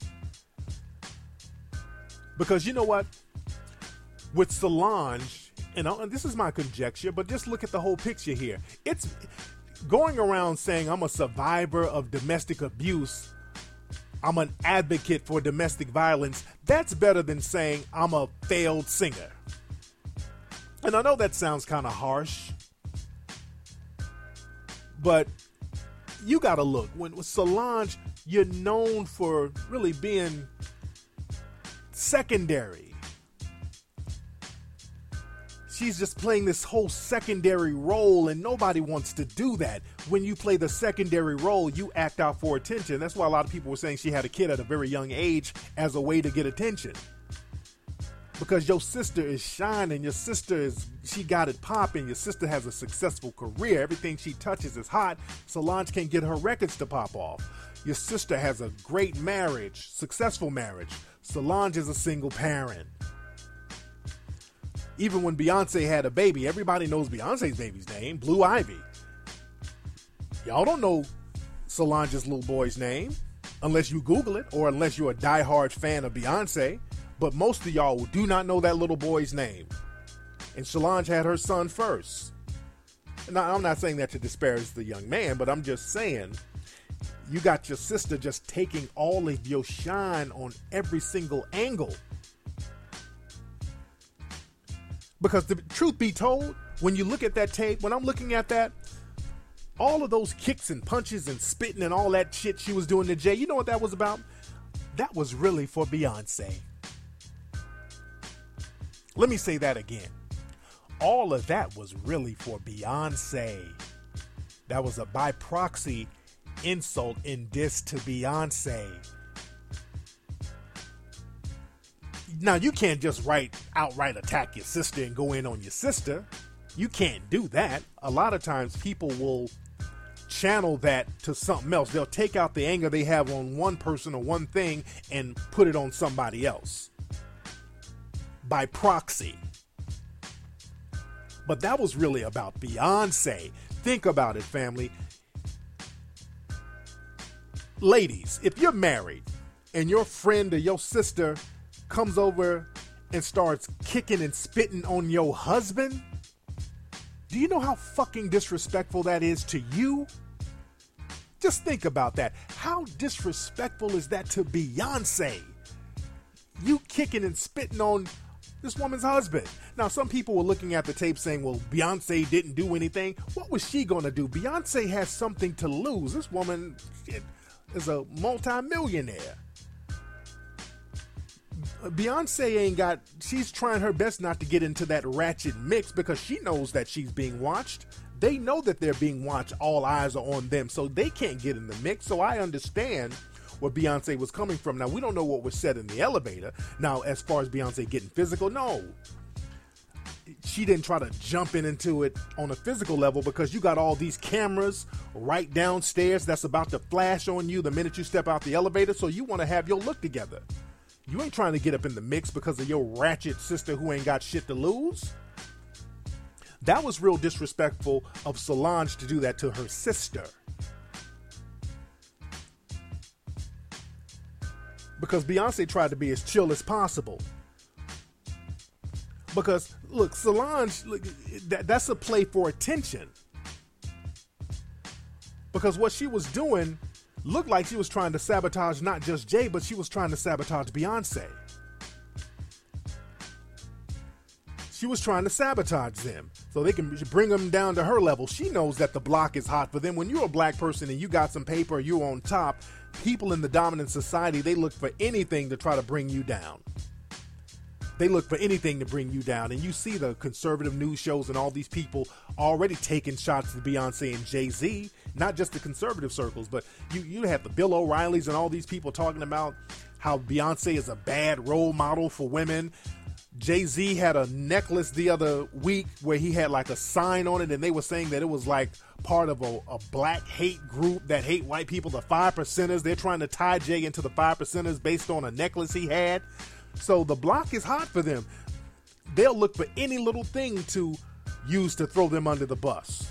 Because you know what? With Solange, and, and this is my conjecture, but just look at the whole picture here. It's going around saying I'm a survivor of domestic abuse, I'm an advocate for domestic violence. That's better than saying I'm a failed singer. And I know that sounds kind of harsh, but you got to look. When with Solange, you're known for really being secondary. She's just playing this whole secondary role, and nobody wants to do that. When you play the secondary role, you act out for attention. That's why a lot of people were saying she had a kid at a very young age as a way to get attention. Because your sister is shining, your sister is, she got it popping, your sister has a successful career, everything she touches is hot. Solange can't get her records to pop off. Your sister has a great marriage, successful marriage. Solange is a single parent. Even when Beyonce had a baby, everybody knows Beyonce's baby's name, Blue Ivy. Y'all don't know Solange's little boy's name unless you Google it or unless you're a diehard fan of Beyonce. But most of y'all do not know that little boy's name. And Solange had her son first. Now, I'm not saying that to disparage the young man, but I'm just saying you got your sister just taking all of your shine on every single angle. Because the truth be told, when you look at that tape, when I'm looking at that, all of those kicks and punches and spitting and all that shit she was doing to Jay, you know what that was about? That was really for Beyonce. Let me say that again. All of that was really for Beyonce. That was a by proxy insult and diss to Beyonce. Now, you can't just right, outright attack your sister and go in on your sister. You can't do that. A lot of times people will channel that to something else. They'll take out the anger they have on one person or one thing and put it on somebody else. By proxy. But that was really about Beyonce. Think about it, family. Ladies, if you're married and your friend or your sister comes over and starts kicking and spitting on your husband, do you know how fucking disrespectful that is to you? Just think about that. How disrespectful is that to Beyonce? You kicking and spitting on this woman's husband. Now, some people were looking at the tape saying, well, Beyonce didn't do anything. What was she going to do? Beyonce has something to lose. This woman is a multi-millionaire. Beyonce ain't got, she's trying her best not to get into that ratchet mix because she knows that she's being watched. They know that they're being watched. All eyes are on them, so they can't get in the mix. So I understand where Beyonce was coming from. Now, we don't know what was said in the elevator. Now, as far as Beyonce getting physical, no. She didn't try to jump in into it on a physical level because you got all these cameras right downstairs that's about to flash on you the minute you step out the elevator, so you want to have your look together. You ain't trying to get up in the mix because of your ratchet sister who ain't got shit to lose. That was real disrespectful of Solange to do that to her sister. because Beyonce tried to be as chill as possible. Because, look, Solange, look, that, that's a play for attention. Because what she was doing looked like she was trying to sabotage not just Jay, but she was trying to sabotage Beyonce. She was trying to sabotage them so they can bring them down to her level. She knows that the block is hot for them. When you're a black person and you got some paper, you're on top, people in the dominant society, they look for anything to try to bring you down. They look for anything to bring you down. And you see the conservative news shows and all these people already taking shots at Beyonce and Jay-Z, not just the conservative circles, but you, you have the Bill O'Reillys and all these people talking about how Beyonce is a bad role model for women. Jay-Z had a necklace the other week where he had like a sign on it, and they were saying that it was like part of a, a black hate group that hate white people, the five percenters. They're trying to tie Jay into the five percenters based on a necklace he had. So the block is hot for them. They'll look for any little thing to use to throw them under the bus.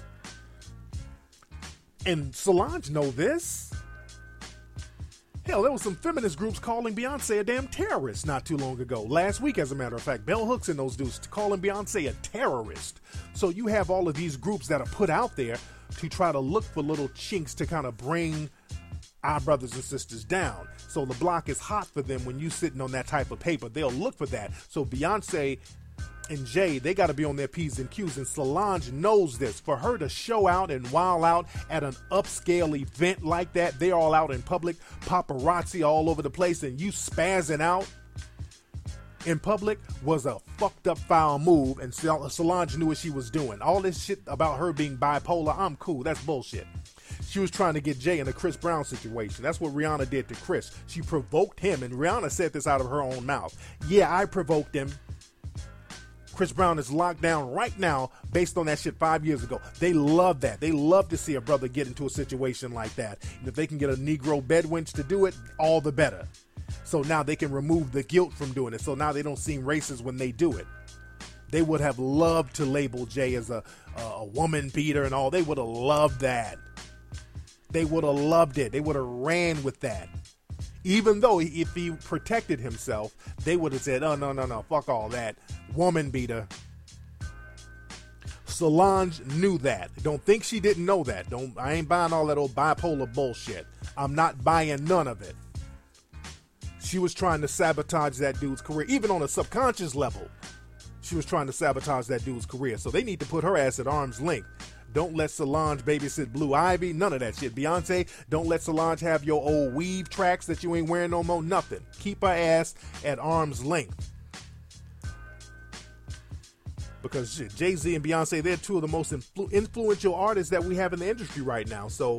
And Solange know this. Hell, there was some feminist groups calling Beyonce a damn terrorist not too long ago. Last week, as a matter of fact, Bell Hooks and those dudes calling Beyonce a terrorist. So you have all of these groups that are put out there to try to look for little chinks to kind of bring our brothers and sisters down. So the block is hot for them when you sitting on that type of paper. They'll look for that. So Beyonce and Jay, they got to be on their P's and Q's, and Solange knows this. For her to show out and wild out at an upscale event like that, they're all out in public, paparazzi all over the place, and you spazzing out in public was a fucked up foul move, and Solange knew what she was doing. All this shit about her being bipolar, I'm cool, that's bullshit. She was trying to get Jay in a Chris Brown situation. That's what Rihanna did to Chris. She provoked him, and Rihanna said this out of her own mouth. Yeah, I provoked him. Chris Brown is locked down right now based on that shit five years ago. They love that. They love to see a brother get into a situation like that. And if they can get a Negro bedwench to do it, all the better. So now they can remove the guilt from doing it. So now they don't seem racist when they do it. They would have loved to label Jay as a, a woman beater and all. They would have loved that. They would have loved it. They would have ran with that. Even though if he protected himself, they would have said, oh, no, no, no, fuck all that. Woman beater. Solange knew that. Don't think she didn't know that. Don't. I ain't buying all that old bipolar bullshit. I'm not buying none of it. She was trying to sabotage that dude's career. Even on a subconscious level, she was trying to sabotage that dude's career. So they need to put her ass at arm's length. Don't let Solange babysit Blue Ivy. None of that shit. Beyonce, don't let Solange have your old weave tracks that you ain't wearing no more. Nothing. Keep her ass at arm's length. Because shit, Jay-Z and Beyonce, they're two of the most influ- influential artists that we have in the industry right now. So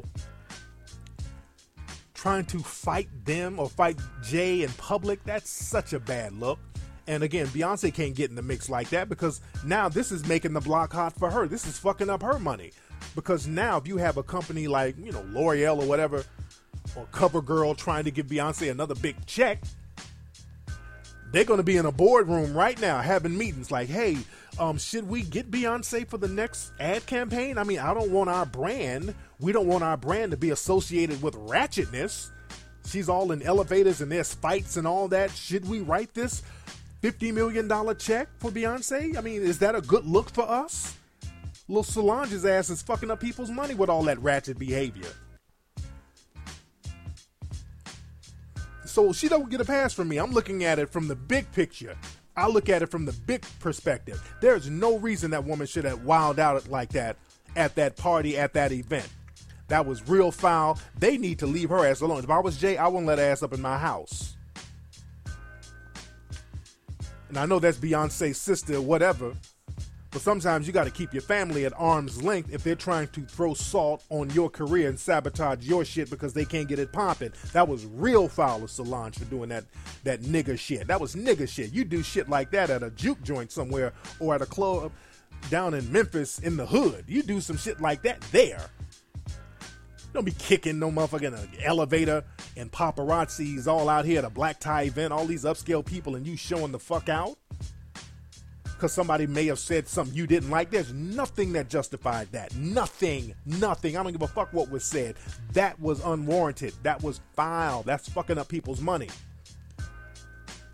trying to fight them or fight Jay in public, that's such a bad look. And again, Beyonce can't get in the mix like that because now this is making the block hot for her. This is fucking up her money. Because now if you have a company like, you know, L'Oreal or whatever, or CoverGirl trying to give Beyonce another big check, they're going to be in a boardroom right now having meetings like, hey, um, should we get Beyonce for the next ad campaign? I mean, I don't want our brand. We don't want our brand to be associated with ratchetness. She's all in elevators and there's fights and all that. Should we write this fifty million dollars check for Beyonce? I mean, is that a good look for us? Little Solange's ass is fucking up people's money with all that ratchet behavior. So she don't get a pass from me. I'm looking at it from the big picture. I look at it from the big perspective. There's no reason that woman should have wilded out like that at that party, at that event. That was real foul. They need to leave her ass alone. If I was Jay, I wouldn't let her ass up in my house. And I know that's Beyonce's sister or whatever, but sometimes you got to keep your family at arm's length if they're trying to throw salt on your career and sabotage your shit because they can't get it popping. That was real foul of Solange for doing that that nigger shit. That was nigger shit. You do shit like that at a juke joint somewhere or at a club down in Memphis in the hood. You do some shit like that there. Don't be kicking no motherfucking elevator and paparazzis all out here at a black tie event, all these upscale people, and you showing the fuck out because somebody may have said something you didn't like. There's nothing that justified that. Nothing. Nothing. I don't give a fuck what was said. That was unwarranted. That was foul. That's fucking up people's money.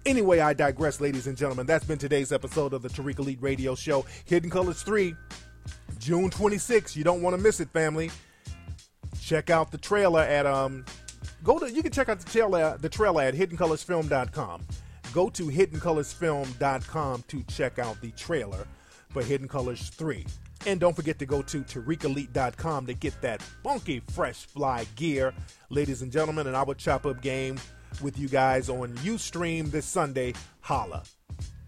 Anyway, I digress, ladies and gentlemen. That's been today's episode of the Tariq Elite Radio Show. Hidden Colors three, June twenty-sixth. You don't want to miss it, family. Check out the trailer at um. Go to you can check out the trailer the trailer at hidden colors film dot com. Go to hidden colors film dot com to check out the trailer for Hidden Colors three. And don't forget to go to tariq elite dot com to get that funky fresh fly gear, ladies and gentlemen. And I will chop up game with you guys on Ustream this Sunday. Holla.